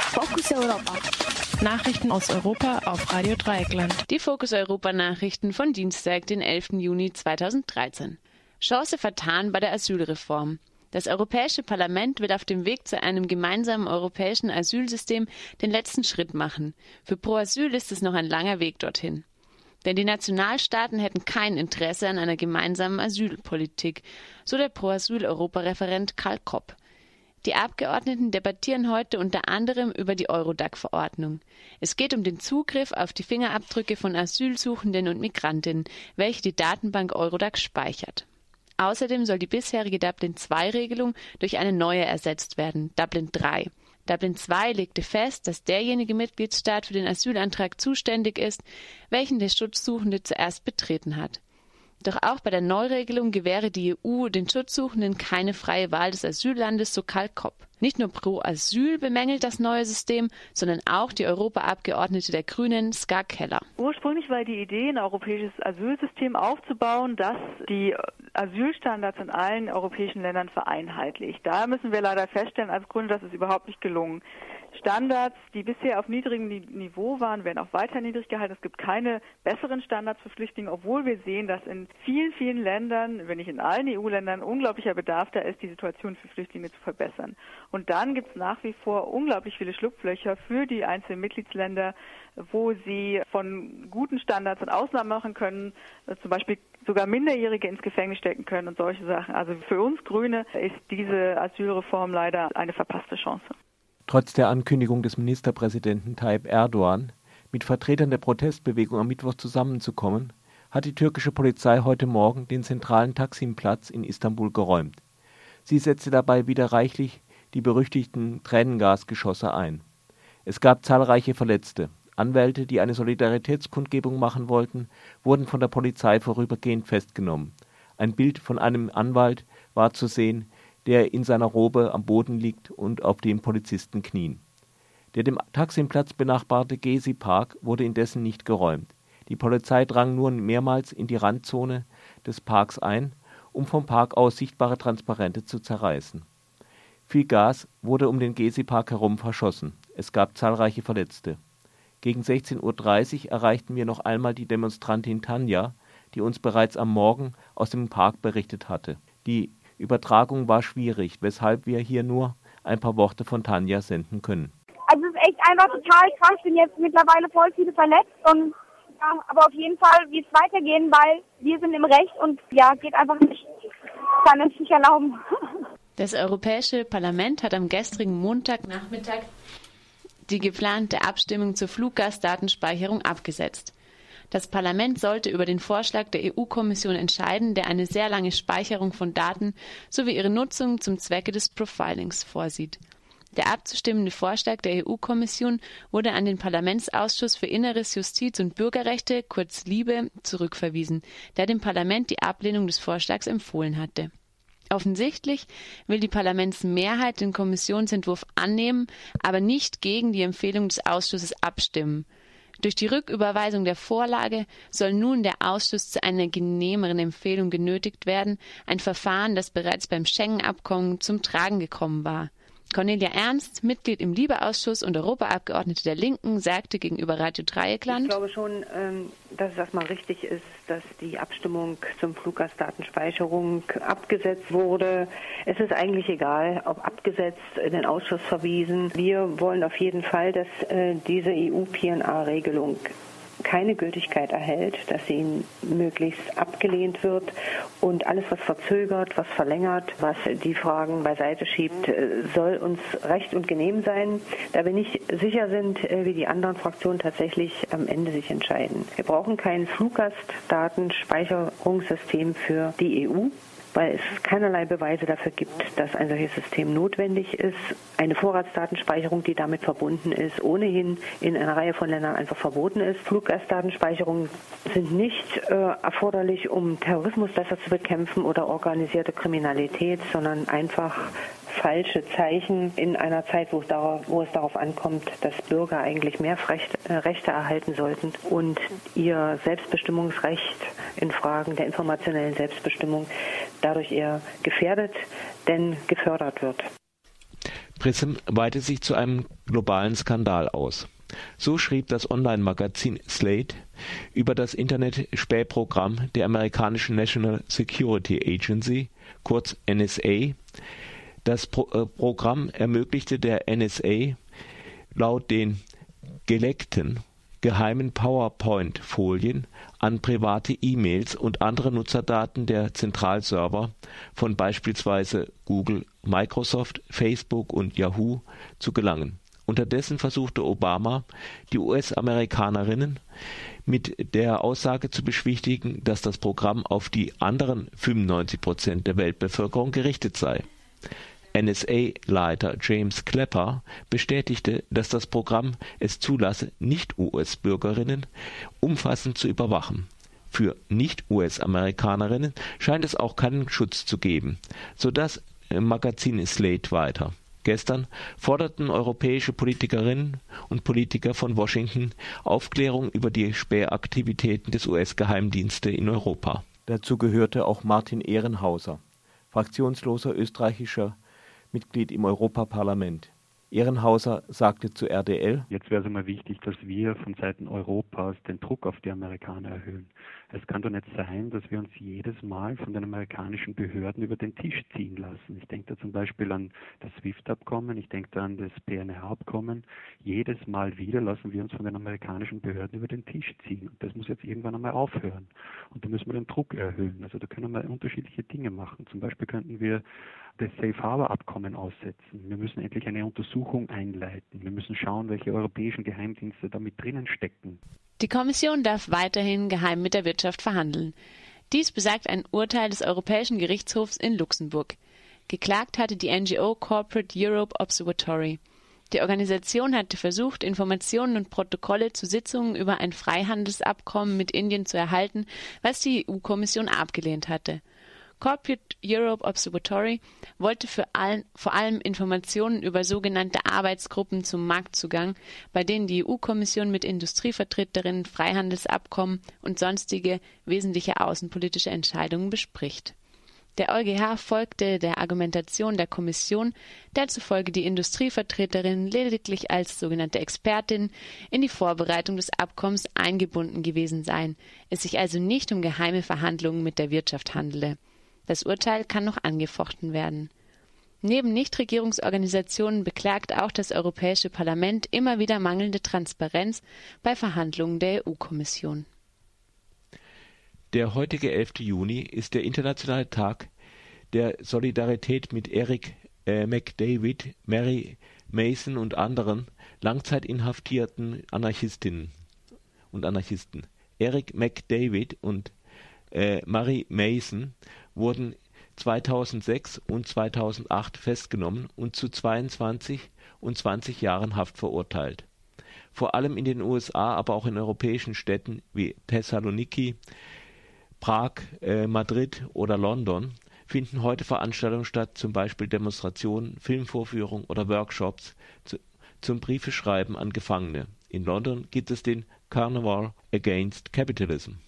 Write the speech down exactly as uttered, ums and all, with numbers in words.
Fokus Europa. Nachrichten aus Europa auf Radio Dreieckland. Die Fokus Europa Nachrichten von Dienstag, den elften Juni zweitausenddreizehn. Chance vertan bei der Asylreform. Das Europäische Parlament will auf dem Weg zu einem gemeinsamen europäischen Asylsystem den letzten Schritt machen. Für Pro Asyl ist es noch ein langer Weg dorthin. Denn die Nationalstaaten hätten kein Interesse an einer gemeinsamen Asylpolitik, so der Pro Asyl-Europareferent Karl Kopp. Die Abgeordneten debattieren heute unter anderem über die Eurodac-Verordnung. Es geht um den Zugriff auf die Fingerabdrücke von Asylsuchenden und Migrantinnen, welche die Datenbank Eurodac speichert. Außerdem soll die bisherige Dublin zwei Regelung durch eine neue ersetzt werden, Dublin drei. Dublin zwei legte fest, dass derjenige Mitgliedstaat für den Asylantrag zuständig ist, welchen der Schutzsuchende zuerst betreten hat. Doch auch bei der Neuregelung gewähre die E U den Schutzsuchenden keine freie Wahl des Asyllandes, so Karl Kopp. Nicht nur Pro Asyl bemängelt das neue System, sondern auch die Europaabgeordnete der Grünen, Ska Keller. Ursprünglich war die Idee, ein europäisches Asylsystem aufzubauen, das die Asylstandards in allen europäischen Ländern vereinheitlicht. Da müssen wir leider feststellen als Grüne, das ist überhaupt nicht gelungen. Standards, die bisher auf niedrigem Niveau waren, werden auch weiter niedrig gehalten. Es gibt keine besseren Standards für Flüchtlinge, obwohl wir sehen, dass in vielen, vielen Ländern, wenn nicht in allen E U-Ländern, unglaublicher Bedarf da ist, die Situation für Flüchtlinge zu verbessern. Und dann gibt es nach wie vor unglaublich viele Schlupflöcher für die einzelnen Mitgliedsländer, wo sie von guten Standards und Ausnahmen machen können, zum Beispiel sogar Minderjährige ins Gefängnis stecken können und solche Sachen. Also für uns Grüne ist diese Asylreform leider eine verpasste Chance. Trotz der Ankündigung des Ministerpräsidenten Tayyip Erdogan, mit Vertretern der Protestbewegung am Mittwoch zusammenzukommen, hat die türkische Polizei heute Morgen den zentralen Taksim-Platz in Istanbul geräumt. Sie setzte dabei wieder reichlich die berüchtigten Tränengasgeschosse ein. Es gab zahlreiche Verletzte. Anwälte, die eine Solidaritätskundgebung machen wollten, wurden von der Polizei vorübergehend festgenommen. Ein Bild von einem Anwalt war zu sehen, der in seiner Robe am Boden liegt und auf dem Polizisten knien. Der dem Taksimplatz benachbarte Gezi-Park wurde indessen nicht geräumt. Die Polizei drang nur mehrmals in die Randzone des Parks ein, um vom Park aus sichtbare Transparente zu zerreißen. Viel Gas wurde um den Gezi-Park herum verschossen. Es gab zahlreiche Verletzte. Gegen sechzehn Uhr dreißig erreichten wir noch einmal die Demonstrantin Tanja, die uns bereits am Morgen aus dem Park berichtet hatte. Die Übertragung war schwierig, weshalb wir hier nur ein paar Worte von Tanja senden können. Also es ist echt einfach total krass, ich bin jetzt mittlerweile voll viele verletzt und ja, aber auf jeden Fall wird es weitergehen, weil wir sind im Recht und ja, geht einfach nicht. Ich kann es nicht erlauben. Das Europäische Parlament hat am gestrigen Montagnachmittag die geplante Abstimmung zur Fluggastdatenspeicherung abgesetzt. Das Parlament sollte über den Vorschlag der E U-Kommission entscheiden, der eine sehr lange Speicherung von Daten sowie ihre Nutzung zum Zwecke des Profilings vorsieht. Der abzustimmende Vorschlag der E U-Kommission wurde an den Parlamentsausschuss für Inneres, Justiz und Bürgerrechte, kurz LIBE, zurückverwiesen, der dem Parlament die Ablehnung des Vorschlags empfohlen hatte. Offensichtlich will die Parlamentsmehrheit den Kommissionsentwurf annehmen, aber nicht gegen die Empfehlung des Ausschusses abstimmen. Durch die Rücküberweisung der Vorlage soll nun der Ausschuss zu einer genehmeren Empfehlung genötigt werden, ein Verfahren, das bereits beim Schengen-Abkommen zum Tragen gekommen war. Cornelia Ernst, Mitglied im LIBE-Ausschuss und Europaabgeordnete der Linken, sagte gegenüber Radio Dreieckland: Ich glaube schon, dass es erstmal richtig ist, dass die Abstimmung zum Fluggastdatenspeicherung abgesetzt wurde. Es ist eigentlich egal, ob abgesetzt, in den Ausschuss verwiesen. Wir wollen auf jeden Fall, dass diese E U-P N R-Regelung keine Gültigkeit erhält, dass sie möglichst abgelehnt wird und alles, was verzögert, was verlängert, was die Fragen beiseite schiebt, soll uns recht und genehm sein, da wir nicht sicher sind, wie die anderen Fraktionen tatsächlich am Ende sich entscheiden. Wir brauchen kein Fluggastdatenspeicherungssystem für die E U, weil es keinerlei Beweise dafür gibt, dass ein solches System notwendig ist. Eine Vorratsdatenspeicherung, die damit verbunden ist, ohnehin in einer Reihe von Ländern einfach verboten ist. Fluggastdatenspeicherungen sind nicht äh, erforderlich, um Terrorismus besser zu bekämpfen oder organisierte Kriminalität, sondern einfach falsche Zeichen in einer Zeit, wo es darauf, wo es darauf ankommt, dass Bürger eigentlich mehr Recht, äh, Rechte erhalten sollten und ihr Selbstbestimmungsrecht in Fragen der informationellen Selbstbestimmung dadurch eher gefährdet, denn gefördert wird. PRISM weitet sich zu einem globalen Skandal aus. So schrieb das Online-Magazin Slate über das Internet-Spähprogramm der amerikanischen National Security Agency, kurz N S A. Das Pro- äh, Programm ermöglichte der N S A laut den geleckten geheimen PowerPoint-Folien an private E-Mails und andere Nutzerdaten der Zentralserver von beispielsweise Google, Microsoft, Facebook und Yahoo zu gelangen. Unterdessen versuchte Obama, die U S-Amerikanerinnen mit der Aussage zu beschwichtigen, dass das Programm auf die anderen fünfundneunzig Prozent der Weltbevölkerung gerichtet sei. N S A-Leiter James Clapper bestätigte, dass das Programm es zulasse, Nicht-U S-Bürgerinnen umfassend zu überwachen. Für Nicht-U S-Amerikanerinnen scheint es auch keinen Schutz zu geben, so das Magazin Slate weiter. Gestern forderten europäische Politikerinnen und Politiker von Washington Aufklärung über die Spähaktivitäten des U S-Geheimdienstes in Europa. Dazu gehörte auch Martin Ehrenhauser, fraktionsloser österreichischer Mitglied im Europaparlament. Ehrenhauser sagte zu R D L: Jetzt wäre es immer wichtig, dass wir von Seiten Europas den Druck auf die Amerikaner erhöhen. Es kann doch nicht sein, dass wir uns jedes Mal von den amerikanischen Behörden über den Tisch ziehen lassen. Ich denke da zum Beispiel an das SWIFT-Abkommen, ich denke da an das P N R-Abkommen. Jedes Mal wieder lassen wir uns von den amerikanischen Behörden über den Tisch ziehen. Und das muss jetzt irgendwann einmal aufhören. Und da müssen wir den Druck erhöhen. Also da können wir unterschiedliche Dinge machen. Zum Beispiel könnten wir das Safe Harbor Abkommen aussetzen. Wir müssen endlich eine Untersuchung einleiten. Wir müssen schauen, welche europäischen Geheimdienste da mit drinnen stecken. Die Kommission darf weiterhin geheim mit der Wirtschaft verhandeln. Dies besagt ein Urteil des Europäischen Gerichtshofs in Luxemburg. Geklagt hatte die N G O Corporate Europe Observatory. Die Organisation hatte versucht, Informationen und Protokolle zu Sitzungen über ein Freihandelsabkommen mit Indien zu erhalten, was die E U-Kommission abgelehnt hatte. Corporate Europe Observatory wollte für allen, vor allem Informationen über sogenannte Arbeitsgruppen zum Marktzugang, bei denen die E U-Kommission mit Industrievertreterinnen Freihandelsabkommen und sonstige wesentliche außenpolitische Entscheidungen bespricht. Der EuGH folgte der Argumentation der Kommission, der zufolge die Industrievertreterinnen lediglich als sogenannte Expertinnen in die Vorbereitung des Abkommens eingebunden gewesen seien, es sich also nicht um geheime Verhandlungen mit der Wirtschaft handele. Das Urteil kann noch angefochten werden. Neben Nichtregierungsorganisationen beklagt auch das Europäische Parlament immer wieder mangelnde Transparenz bei Verhandlungen der E U-Kommission. Der heutige elfte Juni ist der internationale Tag der Solidarität mit Eric äh, McDavid, Mary Mason und anderen langzeitinhaftierten Anarchistinnen und Anarchisten. Eric McDavid und äh, Mary Mason wurden zweitausendsechs und zweitausendacht festgenommen und zu zweiundzwanzig und zwanzig Jahren Haft verurteilt. Vor allem in den U S A, aber auch in europäischen Städten wie Thessaloniki, Prag, äh, Madrid oder London finden heute Veranstaltungen statt, zum Beispiel Demonstrationen, Filmvorführungen oder Workshops zu, zum Briefeschreiben an Gefangene. In London gibt es den Carnival Against Capitalism.